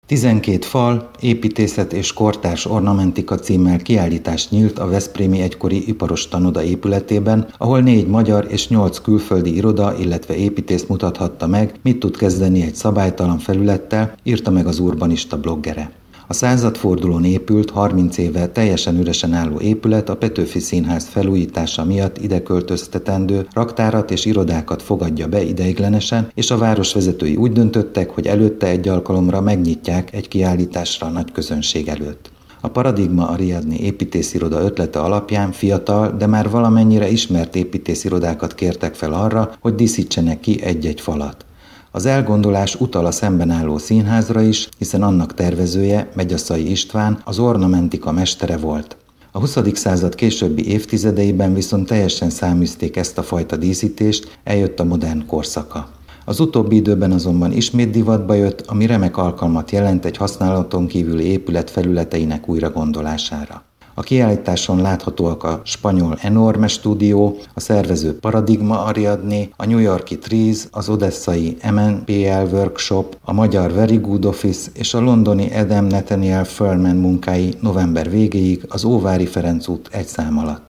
12 fal, építészet és kortárs ornamentika címmel kiállítás nyílt a veszprémi egykori iparos tanoda épületében, ahol 4 magyar és 8 külföldi iroda, illetve építész mutathatta meg, mit tud kezdeni egy szabálytalan felülettel, írta meg az urbanista bloggere. A századfordulón épült, 30 éve teljesen üresen álló épület a Petőfi Színház felújítása miatt ide költöztetendő raktárat és irodákat fogadja be ideiglenesen, és a városvezetői úgy döntöttek, hogy előtte egy alkalomra megnyitják egy kiállításra a nagy közönség előtt. A Paradigma Ariadné építésziroda ötlete alapján fiatal, de már valamennyire ismert építészirodákat kértek fel arra, hogy díszítsenek ki egy-egy falat. Az elgondolás utal a szemben álló színházra is, hiszen annak tervezője, Megyaszay István, az ornamentika mestere volt. A 20. század későbbi évtizedeiben viszont teljesen száműzték ezt a fajta díszítést, eljött a modern korszaka. Az utóbbi időben azonban ismét divatba jött, ami remek alkalmat jelent egy használaton kívüli épület felületeinek újragondolására. A kiállításon láthatóak a spanyol Enorme Studio, a szervező Paradigma Ariadné, a New York-i Trees, az odesszai MNPL Workshop, a magyar Very Good Office és a londoni Adam Nathaniel Furman munkái november végéig az Óvári Ferenc út 1 szám alatt.